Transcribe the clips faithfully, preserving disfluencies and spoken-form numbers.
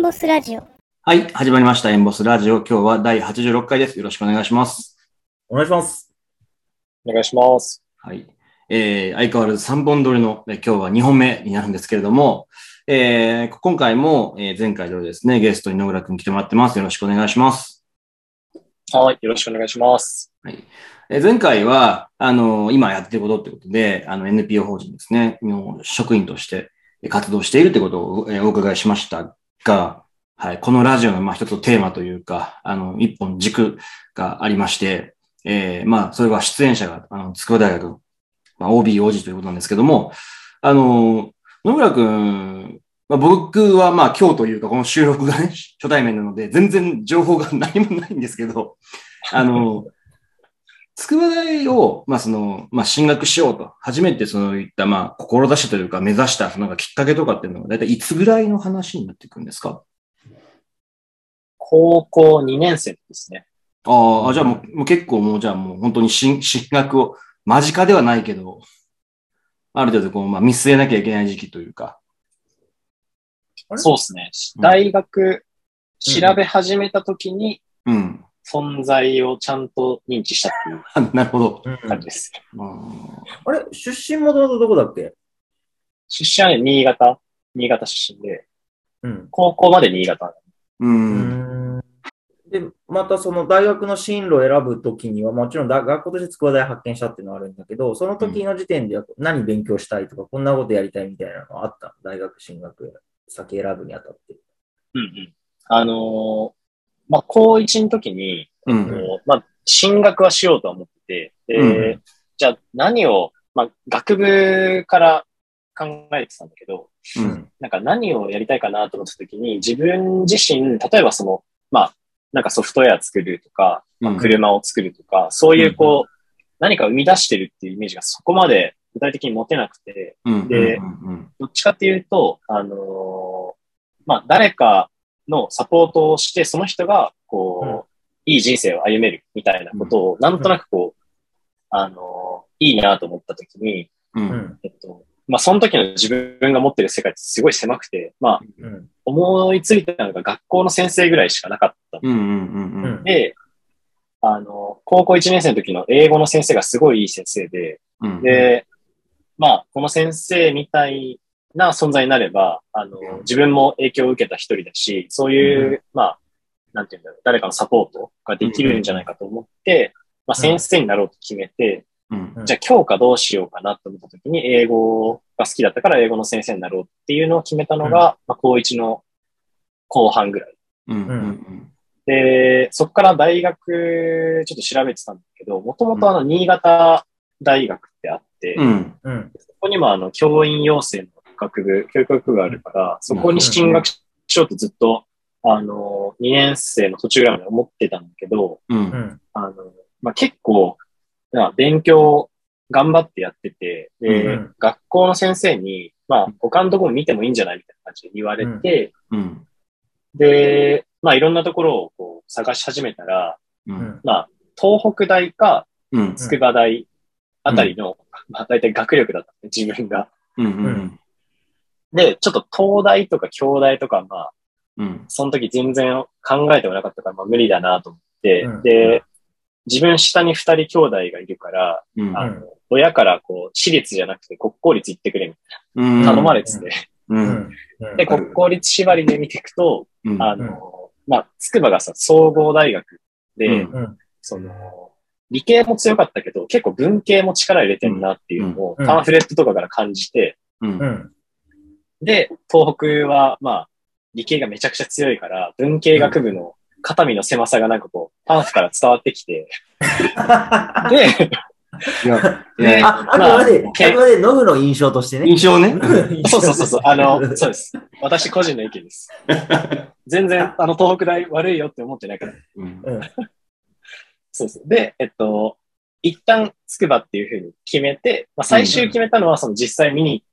ンボスラジオ。 はい、始まりました。エンボスラジオ。今日はだいはちじゅうろっかいです。よろしくお願いします。 お願いします。 お願いします。 はい。えー、相変わらずさんぼん撮りの、え今日はにほんめになるんですけれども、えー、今回も、えー、前回同様ですね、ゲストに野村くん来てもらってます。よろしくお願いします。 はい、よろしくお願いします。 はい。えー、前回は、あのー、今やってることってことで、あの、エヌピーオー 法人ですね、の職員として活動しているってことを、えー、お伺いしましたが、はい、このラジオの、まあ、一つのテーマというか、あの、一本軸がありまして、えー、まあ、それは出演者が、あの、筑波大学、まあ、オービー、オージー ということなんですけども、あの、野村くん、まあ、僕は、まあ、今日というか、この収録がね、初対面なので、全然情報が何もないんですけど、あの、筑波大を、まあ、その、まあ、進学しようと、初めてそういった、まあ、志というか、目指した、その、なんかきっかけとかっていうのは、だいたいいつぐらいの話になっていくんですか？ 高校にねん生ですね。 ああ、じゃあもう、もう結構もう、じゃあもう本当に進、進学を、間近ではないけど、ある程度こう、まあ見据えなきゃいけない時期というか。 そうですね。大学調べ始めた時に、 うん。 存在をちゃんと認知したっていうなるほど。 感じです。 うん、あれ出身もともとどこだっけ？ 出身はね、新潟。新潟出身で、 うん、 高校まで新潟。 うん。 で、またその大学の進路を選ぶときには、もちろん学校として筑波大発見したっていうのはあるんだけど、その時の時点で何勉強したいとか、こんなことやりたいみたいなのはあった？大学進学先選ぶにあたって。 うんうん。あのー、まあ、高いちの時に、 うんえっと、まあ、進学はしようと思ってて、で、うん、じゃあ何を、まあ、学部から考えてたんだけど、 うん、 なんか何をやりたいかなと思った時に、自分自身、例えばその、まあ、なんかソフトウェア作るとか、まあ、車を作るとか、うん、そういうこう、うん、何か生み出してるっていうイメージがそこまで具体的に持てなくて、 うん、 で、 うん、 どっちかっていうと、あのー、まあ、誰かのサポートをして、その人が、こう、うん、いい人生を歩めるみたいなことを、なんとなくこう、あのー、いいなと思った時に、 うん、 えっと、まあ、その時の自分が持ってる世界ってすごい狭くて、まあ、うん、思いついたのが学校の先生ぐらいしかなかった。 うんうんうんうん、 で、あの、高校いちねん生の時の英語の先生がすごいいい先生で、うん、で、まあ、この先生みたいな存在になれば、あの、自分も影響を受けた一人だし、そういう、うん、まあ、なんていうんだろう、誰かのサポートができるんじゃないかと思って、まあ、先生になろうと決めて、うん、じゃあ教科どうしようかなと思った時に英語が好きだったから英語の先生になろうっていうのを決めたのが、うん、まあ、高いちの後半ぐらい。 うんうんうん、 で、そこから大学ちょっと調べてたんだけど、もともとあの新潟大学ってあって、 うんうん、そこにもあの教員養成の学部、教育学部があるから、そこに進学しようとずっと、あの、にねん生の途中ぐらいまで思ってたんだけど、 うん、 あの、まあ、結構、勉強頑張ってやってて、で、うん、学校の先生に、まあ、他のところ見てもいいんじゃないみたいな感じで言われて、 うん、 で、まあ、いろんなところをこう探し始めたら、 うん、 まあ、東北大か、 うん、 筑波大あたりの、うん、まあ、大体学力だったね、自分が。 うんうん、 で、ちょっと東大とか京大とか、まあ、 うん、 その時全然考えてもなかったから、まあ、無理だなと思って、うん、で、自分下に二人兄弟がいるから、うん、あの、親からこう、私立じゃなくて国公立行ってくれみたいな、うん、頼まれてて、 うんうん、で、国公立縛りで見ていくと、うん、あの、まあ、筑波がさ、総合大学で、うん、その、理系も強かったけど、結構文系も力入れてんなっていうのを、パンフレットとかから感じて、 うんうん、 で、東北は、まあ、理系がめちゃくちゃ強いから、文系学部の肩身の狭さがなんかこう、パンフから伝わってきて、で、 いや、 で、あ、あくまで、あくまでノブの印象としてね。 印象ね。 そうそうそうそう、あの、そうです。私個人の意見です。全然、あの、東北大悪いよって思ってないから。 うん、 そうそう。で、えっと、一旦筑波っていうふうに決めて、まあ、最終決めたのは、その実際見に行って、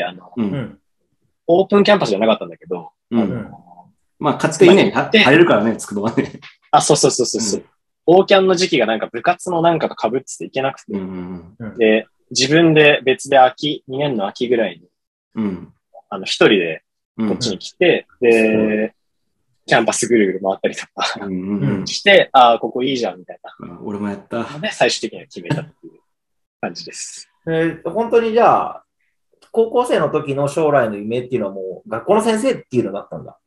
あの、 うん、 オープンキャンパスじゃなかったんだけど、 うん、あのまあ、勝手にね、入れるからね、筑波はね。 あ、そうそうそうそう。うん、オーキャンの時期がなんか部活のなんかと被ってていけなくて、 うんうん、 で、自分で別で秋、にねんの秋ぐらいに、 うん、 あの、一人でこっちに来て、うん、で、 キャンパスぐるぐる回ったりとかうんうんうん、 して、ああ、ここいいじゃんみたいな。 俺もやった。 で、最終的には決めたっていう感じです。 えー、本当にじゃあ、高校生の時の将来の夢っていうのはもう学校の先生っていうのだったんだ。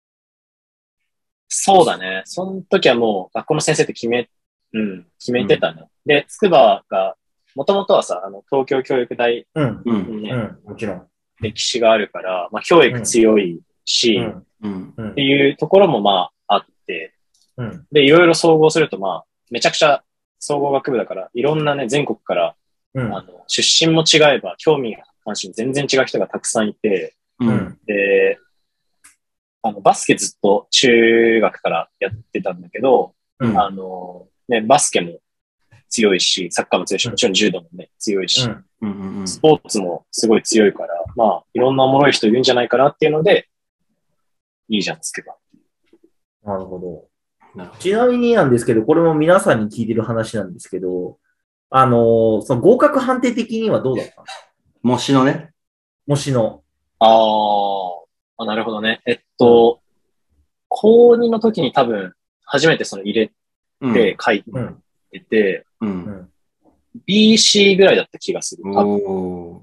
そうだね。その時はもう学校の先生って決め、うん、決めてたね。うん、で、筑波が、もともとはさ、あの、東京教育大にね、 うん、うん、もちろん。 歴史があるから、まあ、教育強いし、 うんうん、 っていうところもまああって、 うん、 で、いろいろ総合するとまあ、めちゃくちゃ総合学部だから、いろんなね、全国から、うん、あの、出身も違えば、興味関心全然違う人がたくさんいて、 うん、 で、あの、バスケずっと中学からやってたんだけど、うん、あの、ね、バスケも強いし、サッカーも強いし、もちろん柔道もね、強いし、うん、スポーツもすごい強いから、まあ、いろんなおもろい人いるんじゃないかなっていうので、いいじゃん、つけば。 なるほど。ちなみになんですけど、これも皆さんに聞いてる話なんですけど、あのー、その合格判定的にはどうだったの？ 模試のね。 模試の。 ああ、なるほどね。えっと、うん、高にの時に多分、初めてその入れて書いてて、うんうん、ビーシー ぐらいだった気がする。 おー。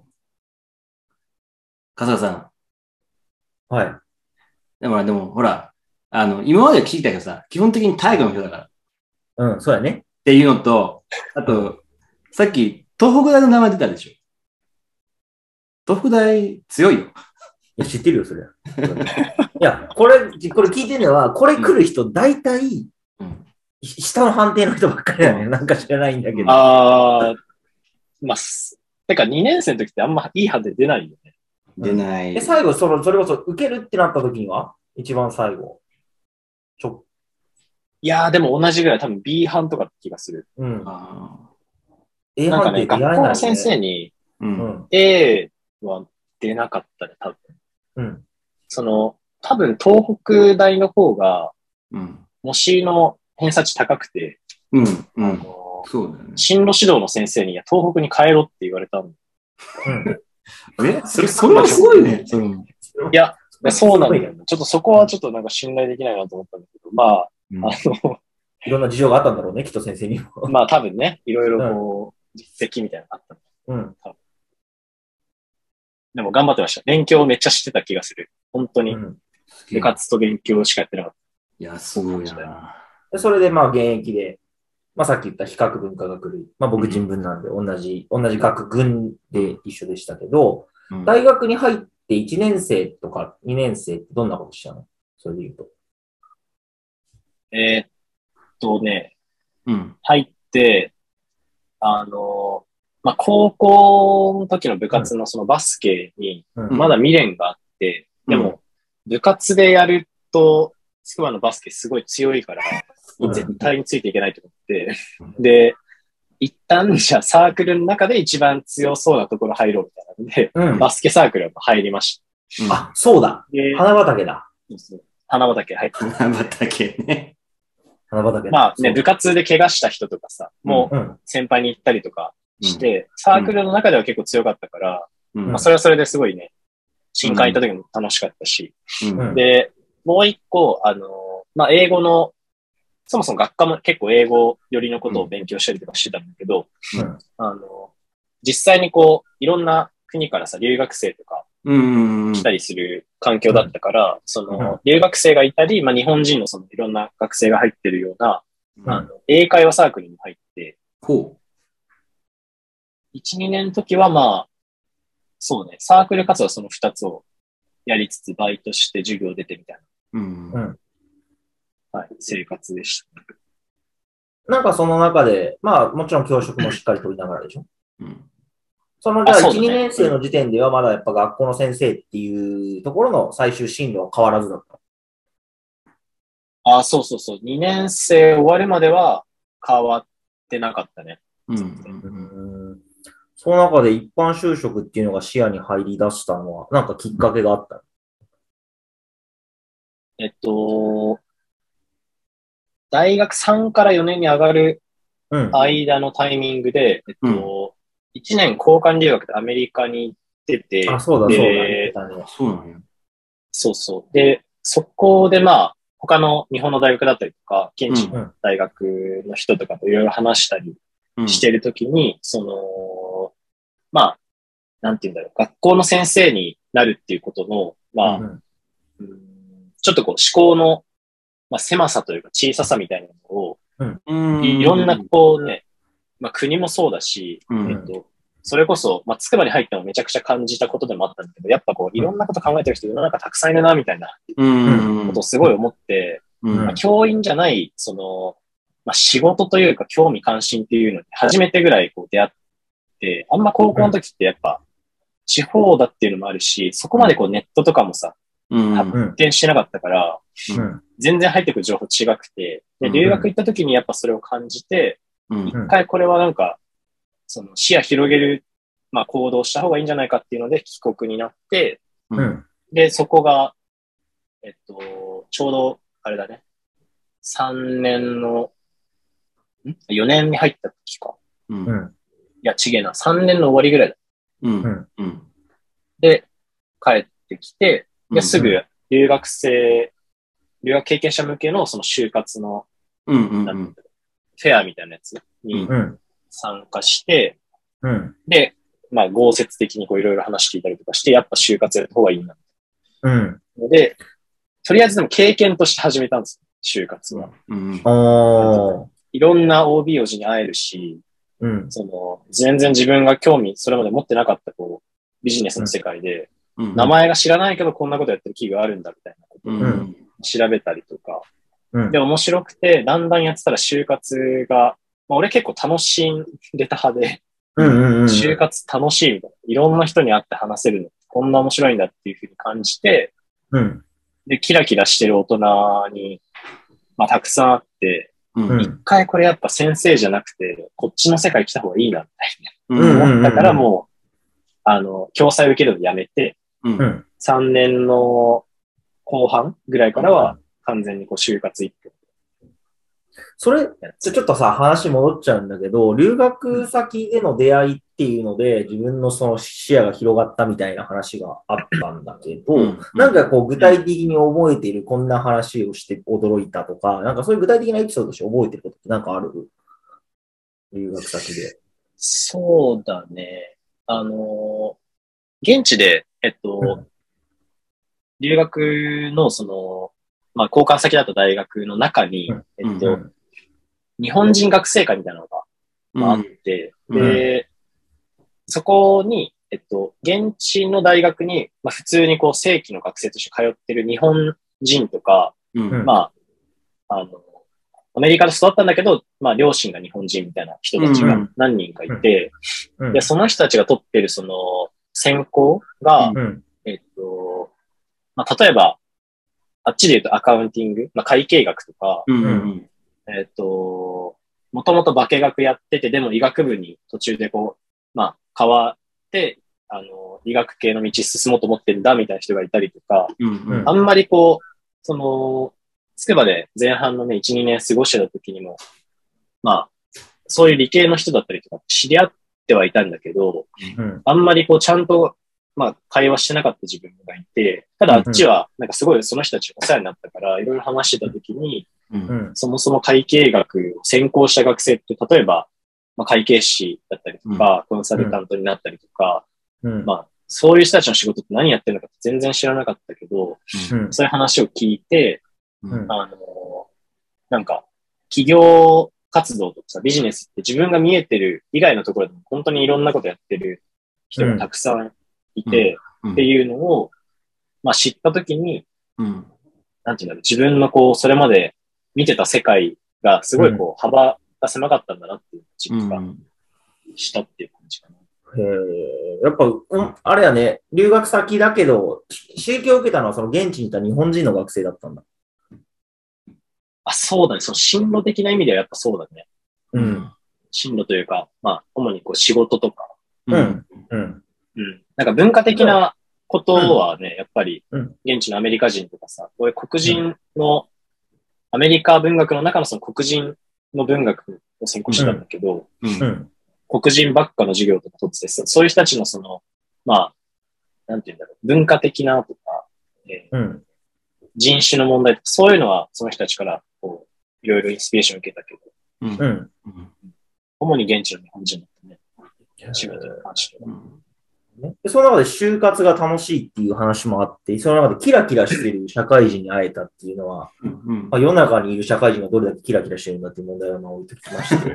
笠原さん。はい。 でも、でも、ほら、あの、今まで聞いたけどさ、基本的に体育の人だから。 うん、そうやね。 っていうのと、あと、さっき、東北大の名前出たでしょ。東北大強いよ。 いや、知ってるよ、それ。いや、これ、これ聞いてるのは、これ来る人、大体、うん、下の判定の人ばっかりだね。なんか知らないんだけど。 ああ、まあ、てかにねん生の時ってあんまいい判定出ないよね。 出ない。 で、最後、その、それこそ受けるってなった時には一番最後。ちょいやー、でも同じぐらい多分 B 判とかって気がする。 うん。 A 判って学校の先生に、うん、A は出なかったね、多分。うん。その、多分東北大の方が、うん、模試の偏差値高くて、 うん。あの、そうだね。 進路指導の先生に、いや、東北に帰ろって言われたの。 うん。えそれ、それはすごいね。それいや、そうなんだよね。ちょっとそこはちょっとなんか信頼できないなと思ったんだけど、まあ、うん、あの、 いろんな事情があったんだろうね、きっと先生にも。 まあ多分ね、いろいろこう、実績みたいなのがあったんだ。うん。 多分でも頑張ってました。勉強めっちゃしてた気がする。本当に。うん、部活と勉強しかやってなかった。 いや、すごいな。 それでまあ現役で、まあさっき言った比較文化学類。まあ僕人文なんで同じ、同じ学群で一緒でしたけど、うん、大学に入っていちねん生とかにねん生ってどんなことしたの？それで言うと。 えー、っとね、 うん、 入って、あの、まあ、高校の時の部活のそのバスケに、まだ未練があって、うん、でも、部活でやると、筑波のバスケすごい強いから、うん、絶対についていけないと思って、うん、で、一旦じゃあサークルの中で一番強そうなところ入ろうみたいなので、うん、バスケサークルに入りました。 うん、あ、そうだ。花畑だ。 そうそう花畑入って。 花畑ね。 花畑。 まあね、部活で怪我した人とかさ、もう先輩に行ったりとかして、うん、サークルの中では結構強かったから、うん、まあそれはそれですごいね、新刊行った時も楽しかったし、うん、で、もう一個、あの、まあ英語の、そもそも学科も結構英語寄りのことを勉強したりとかしてたんだけど、うん、あの、実際にこう、いろんな国からさ、留学生とか、来たりする環境だったから、その、留学生がいたり、まあ日本人のそのいろんな学生が入ってるような、あの、英会話サークルに入って、 ほう。 いち、にねんの時はまあ、そうね、サークル活動はそのふたつをやりつつ、バイトして授業出てみたいな。うん。 はい、生活でした。 なんかその中で、まあもちろん教職もしっかり取りながらでしょ。うん。そのじゃあいち、にねん生の時点ではまだやっぱ学校の先生っていうところの最終進路は変わらずだった。 ああ、そうそうそう。にねん生終わるまでは変わってなかったね。 うん。うんその中で一般就職っていうのが視野に入り出したのは、なんかきっかけがあった？ えっと、大学さんからよねんに上がる間のタイミングで、うん、えっと、いちねん交換留学でアメリカに行ってて、 あ、そうだそうだ、 ね、そうなんや。そうそう。で、そこでまあ、 他の日本の大学だったりとか、現地の大学の人とかといろいろ話したりしてるときに、うん、その、まあ、なんて言うんだろう、学校の先生になるっていうことの、まあ、うんうん、ちょっとこう思考の、まあ、狭さというか小ささみたいなのを、うん、いろんなこうね、まあ国もそうだし、うん、えっと、それこそ、まあ、つくばに入ってもめちゃくちゃ感じたことでもあったんだけど、やっぱこう、いろんなこと考えてる人世の中たくさんいるな、みたいなことをすごい思って、うんまあ、教員じゃない、その、まあ、仕事というか興味関心っていうのに初めてぐらいこう出会って、あんま高校の時ってやっぱ地方だっていうのもあるし、そこまでこうネットとかもさ、発展してなかったから、うん、全然入ってくる情報違くて、で、留学行った時にやっぱそれを感じて、一回これはなんか、その視野広げる、まあ行動した方がいいんじゃないかっていうので帰国になって、うん、で、そこが、えっと、ちょうど、あれだね、さんねんの、ん ?よ 年に入った時か。うん、いや、ちげえな、さんねんの終わりぐらいだ。うんうん、で、帰ってきて、ですぐ留学生、留学経験者向けのその就活の、うんうんうん、フェアみたいなやつに参加して、うん、で、まあ豪雪的にこういろいろ話聞いたりとかして、やっぱ就活やった方がいいな。うん。で、とりあえずでも経験として始めたんですよ、就活は。うんうん、いろんな オービー 王子に会えるし、うん、その、全然自分が興味、それまで持ってなかったこう、ビジネスの世界で、うん、名前が知らないけどこんなことやってる企業あるんだみたいなことを調べたりとか、うん、で面白くて、だんだんやってたら就活が、まあ、俺結構楽しんでた派で、うんうんうん、就活楽しいみたいな。いろんな人に会って話せるの、こんな面白いんだっていうふうに感じて、うん、で、キラキラしてる大人に、まあ、たくさんあって、うん、一回これやっぱ先生じゃなくて、こっちの世界来た方がいいな、みたいな。思ったからもう、あの、共済受けるのやめて、うん、さんねんの後半ぐらいからは完全にこう就活一歩。 それ、ちょっとさ、話戻っちゃうんだけど、留学先での出会いっていうので、自分のその視野が広がったみたいな話があったんだけど、うん、なんかこう具体的に覚えているこんな話をして驚いたとか、なんかそういう具体的なエピソードとして覚えてることってなんかある？留学先で。 そうだね。あの、現地で、えっと、うん、留学のその、まあ、交換先だった大学の中に、うん、えっと、うん、日本人学生会みたいなのが、まあ、あって、うん、で、そこに、えっと、現地の大学に、まあ、普通にこう、正規の学生として通ってる日本人とか、うん、まあ、あの、アメリカで育ったんだけど、まあ、両親が日本人みたいな人たちが何人かいて、うんうん、で、その人たちが取ってるその、専攻が、うん、えっと、まあ、例えば、あっちで言うとアカウンティング、まあ、会計学とか、うんうん、えっと、もともと化学やってて、でも医学部に途中でこう、まあ、変わって、あの、医学系の道進もうと思ってんだみたいな人がいたりとか、うんうん、あんまりこう、その、つくばで前半のね、いち、にねん過ごしてた時にも、まあ、そういう理系の人だったりとか知り合ってはいたんだけど、うん、あんまりこうちゃんと、まあ、会話してなかった自分がいて、ただあっちは、なんかすごいその人たちお世話になったから、いろいろ話してた時に、うん、そもそも会計学を専攻した学生って、例えば、まあ、会計士だったりとか、うん、コンサルタントになったりとか、うん、まあ、そういう人たちの仕事って何やってるのかって全然知らなかったけど、うん、そういう話を聞いて、うん、あの、なんか、企業活動とかさ、ビジネスって自分が見えてる以外のところでも本当にいろんなことやってる人がたくさんいて、うん、っていうのを、まあ知ったときに、うん、なんていうんだろう、自分のこう、それまで見てた世界がすごいこう、幅が狭かったんだなっていう実感したっていう感じかな。 へえ、やっぱ、うん、あれやね、留学先だけど、刺激を受けたのはその現地にいた日本人の学生だったんだ。 あ、そうだね。その進路的な意味ではやっぱそうだね。うん。進路というか、まあ、主にこう仕事とか。うん。うん。うん。なんか文化的なことはね、うん、やっぱり、現地のアメリカ人とかさ、こういう黒人の、アメリカ文学の中のその黒人の文学を専攻してたんだけど、うん。うん、黒人ばっかの授業とか取ってて、そういう人たちのその、まあ、なんていうんだろう、文化的なとか、えーうん人種の問題とか、そういうのはその人たちからこういろいろインスピレーションを受けたけど、 うん。 主に現地の日本人だったね。仕事に関しては。 でその中で就活が楽しいっていう話もあって、その中でキラキラしている社会人に会えたっていうのは、うんまあ、世の中にいる社会人がどれだけキラキラしてるんだっていう問題をまあ置いてきまして、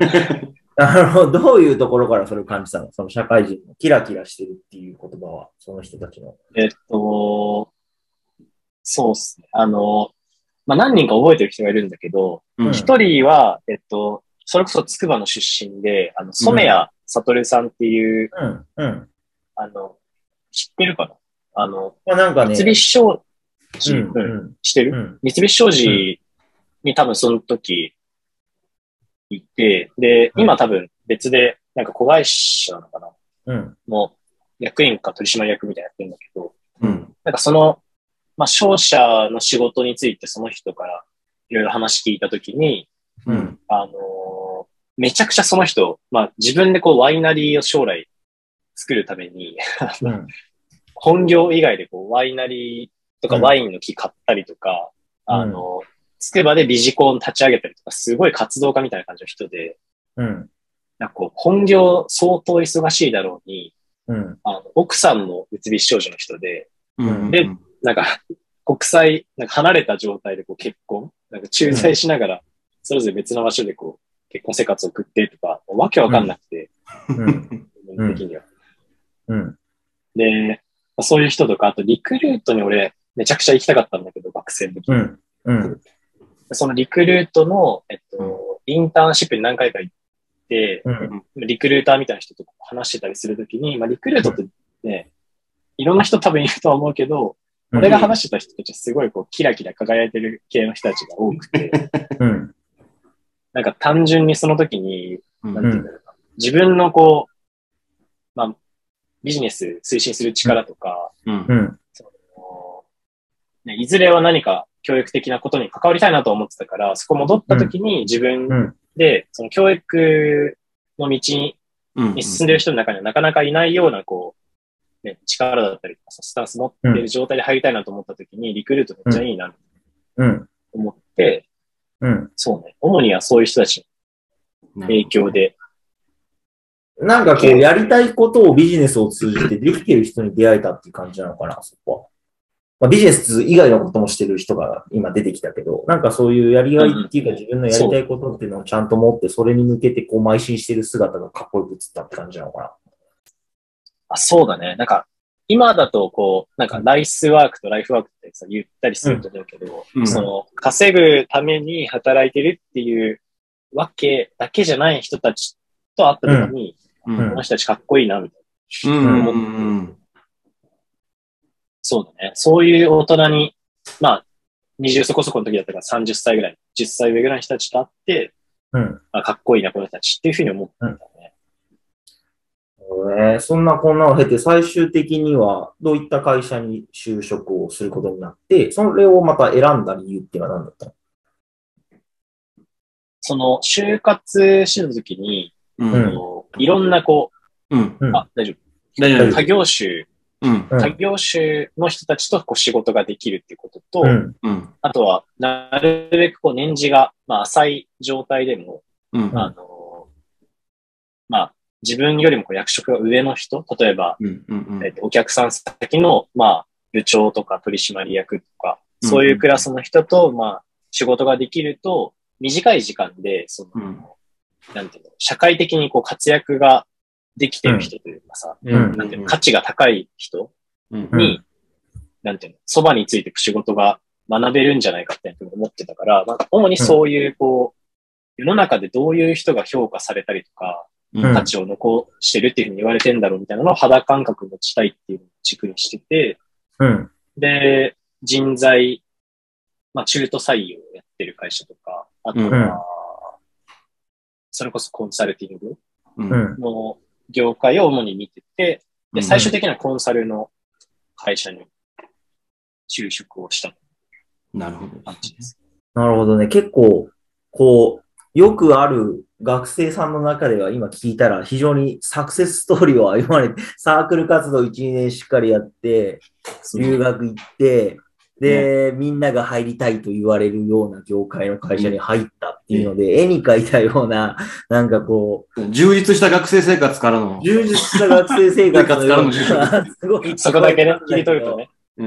あのどういうところからそれを感じたの？その社会人のキラキラしてるっていう言葉は、その人たちの。 えっと、そうですね。あの、まあ、何人か覚えてる人がいるんだけど、一、うん、人は、えっと、それこそ筑波の出身で、あの、染谷悟さんっていう、 うんうん、 あの、知ってるかなあの、 まあ、なんかね、 三菱商事、うんうん、知ってる、うん、三菱商事に多分その時いて、で、今多分別で、なんか子会社なのかな、 うん、 もう役員か取締役みたいなやってるんだけど、 うん、 なんかその、まあ、商社の仕事についてその人からいろいろ話聞いたときに、 うん、 あのー、めちゃくちゃその人、まあ、自分でこうワイナリーを将来作るために、 うん、 本業以外でこうワイナリーとかワインの木買ったりとか、うん、あの、つくばでビジコン立ち上げたりとか、すごい活動家みたいな感じの人で、 うん、 なんかこう本業相当忙しいだろうに、 うん、 あの奥さんも三菱商事の人で、 うん、 で、なんか、国際、なんか離れた状態でこう結婚、なんか駐在しながら、それぞれ別の場所でこう、結婚生活を送ってとか、わけわかんなくて、 うん、 うん、的には。 うん。 で、そういう人とか、あとリクルートに俺、めちゃくちゃ行きたかったんだけど、学生の時に。 うんうん、 そのリクルートの、えっと、インターンシップに何回か行って、 うん、 リクルーターみたいな人と話してたりするときに、まあ、リクルートってね、いろんな人多分いるとは思うけど、俺が話してた人たちはすごいこうキラキラ輝いてる系の人たちが多くて、 うん、 なんか単純にその時に、なんていうんだろうな、自分のこう、まあ、ビジネス推進する力とか、 うんうん、 そのね、いずれは何か教育的なことに関わりたいなと思ってたから、そこ戻った時に自分で、その教育の道に進んでる人の中にはなかなかいないような、こう、ね、力だったりとか、スタンス持ってる状態で入りたいなと思った時に、リクルートめっちゃいいなと思って、 うんうん、 そうね、主にはそういう人たちの影響で。 なんかこう、やりたいことをビジネスを通じてできてる人に出会えたっていう感じなのかな、そこは。まあ、ビジネス以外のこともしてる人が今出てきたけど、なんかそういうやりがいっていうか、自分のやりたいことっていうのをちゃんと持って、それに向けてこう、邁進してる姿がかっこよく映ったって感じなのかな。 あ、そうだね。なんか、今だとこう、なんかライスワークとライフワークってさ、言ったりすると思うけど、うん、その、稼ぐために働いてるっていうわけだけじゃない人たちと会った時に、うん、この人たちかっこいいな、みたいな。うんうんうん、そうだね。そういう大人に、まあ、にじゅうそこそこの時だったからさんじゅっさいぐらい、じゅっさい上ぐらいの人たちと会って、 うんまあ、かっこいいな、この人たちっていうふうに思ったんだね。 うんえー、そんなこんなを経て、最終的にはどういった会社に就職をすることになって、それをまた選んだ理由っていうのは何だったの？ その、就活してた時に、うん、いろんなこう、うん、あ、大丈夫。 大丈夫。 他業種、 うん、 他業種の人たちとこう仕事ができるっていうことと、 うんうん、 あとは、なるべくこう年次が、まあ、浅い状態でも、 うん、 あの、まあ、自分よりもこう役職が上の人、例えば、 うんうんうんえっと、お客さん先の、まあ、部長とか取締役とか、そういうクラスの人と、まあ、仕事ができると、短い時間で、その、うん、なんていうの、社会的にこう活躍ができてる人というかさ、 うん、 なんていうの、価値が高い人に、 うん、 なんていうの、そばについていく仕事が学べるんじゃないかって思ってたから、まあ、主にそういう、こう、世の中でどういう人が評価されたりとか、価値を残してるっていうふうに言われてんだろうみたいなのを肌感覚持ちたいっていうのを軸にしてて、 うん、 で、人材、まあ中途採用をやってる会社とか、あとは、 うん、 それこそコンサルティングうんの業界を主に見てて、で、最終的にはコンサルの会社に就職をしたなるほど感じです。 なるほどね。結構、こう、よくある学生さんの中では今聞いたら非常にサクセスストーリーを歩まれて、サークル活動いち、にねんしっかりやって、留学行って、 で、ね、みんなが入りたいと言われるような業界の会社に入ったっていうので、うん、絵に描いたような、なんかこう。充実した学生生活からの。 充実した学生生活からの。すごい。 そこだけね、切り取るとね。 うん。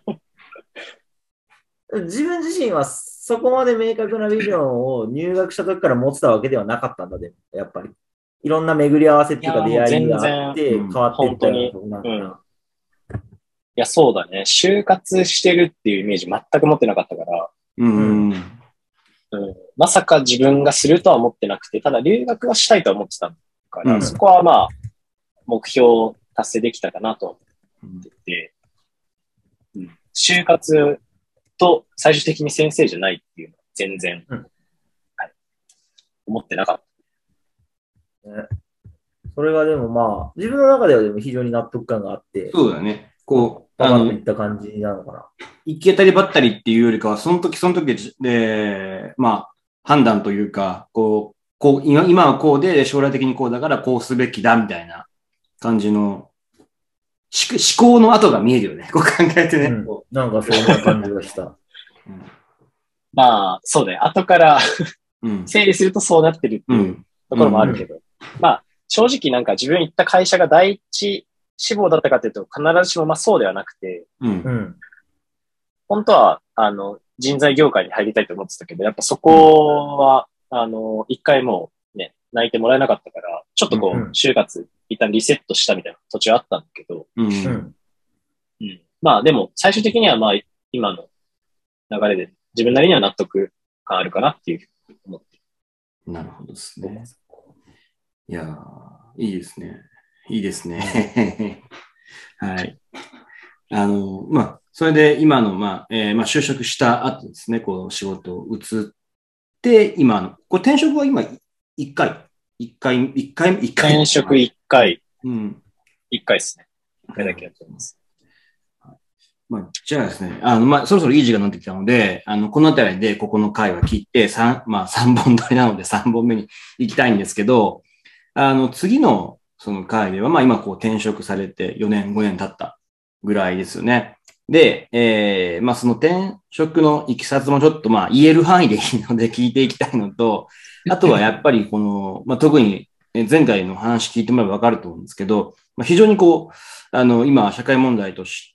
うん、自分自身はそこまで明確なビジョンを入学した時から持ってたわけではなかったんだで、やっぱり。いろんな巡り合わせっていうか出会いがあって変わっていったようなとこなんかな。 いや、そうだね。就活してるっていうイメージ全く持ってなかったから、 うんうん、 まさか自分がするとは思ってなくて、ただ留学はしたいとは思ってたから、うん、そこはまあ、目標達成できたかなと思ってて、うん、就活と最終的に先生じゃないっていうのは全然、うんはい、思ってなかった、 ね。それがでもまあ、自分の中ではでも非常に納得感があって、 そうだね。こう、 あの、いった感じなのかな。 行き当たりばったりっていうよりかは、その時その時で、まあ、判断というか、こう、こう今、今はこうで、将来的にこうだからこうすべきだ、みたいな感じの、思考の後が見えるよね。こう考えてね。うん、 なんかそんな感じがした。うん、 まあ、そうだね。後から整理するとそうなってるっていうところもあるけど。うんうん、まあ、正直なんか自分行った会社が第一志望だったかというと、必ずしもまあそうではなくて、 うん、 本当は、あの、人材業界に入りたいと思ってたけど、やっぱそこは、うん、あの、一回もね、泣いてもらえなかったから、ちょっとこう、うん、就活、一旦リセットしたみたいな途中あったんだけど、 うんうん、まあでも、最終的にはまあ、今の流れで自分なりには納得感あるかなっていうふうに思って。 なるほどですね。いやー、いいですね。いいですね。はい。あの、まあ、それで今の、まあ、えー、まあ、就職した後ですね、こう、仕事を移って、今の、これ転職は今、一回、一回、一回、一回。 転職一回。 うん。 一回ですね。一回だけやってます。 まあ、じゃあですね、あの、まあ、そろそろいい時間になってきたので、あの、このあたりでここの回は切って、三、まあ、三本撮りなので三本目に行きたいんですけど、あの、次の、その回では、まあ、今こう転職されてよねん、ごねん経ったぐらいですよね。で、えー、まあ、その転職のいきさつもちょっと、まあ、言える範囲でいいので聞いていきたいのと、あとはやっぱりこの、まあ、特に前回の話聞いてもらえばわかると思うんですけど、まあ、非常にこう、あの、今、社会問題として、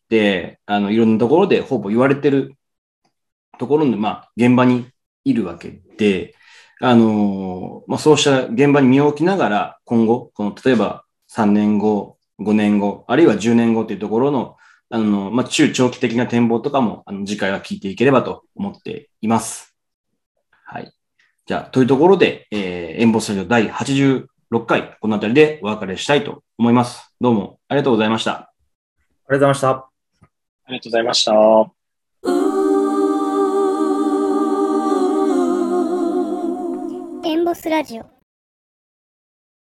あの、いろんなところでほぼ言われてるところの、まあ、現場にいるわけで、あの、まあ、そうした現場に身を置きながら、今後、この、例えばさんねんご、ごねんご、あるいはじゅうねんごというところの、あの、まあ、中長期的な展望とかも、あの、次回は聞いていければと思っています。はい。じゃあ、というところで、えー、エンボスタジオだいはちじゅうろっかい、このあたりでお別れしたいと思います。どうもありがとうございました。ありがとうございました。 ありがとうございました。 エンボスラジオ。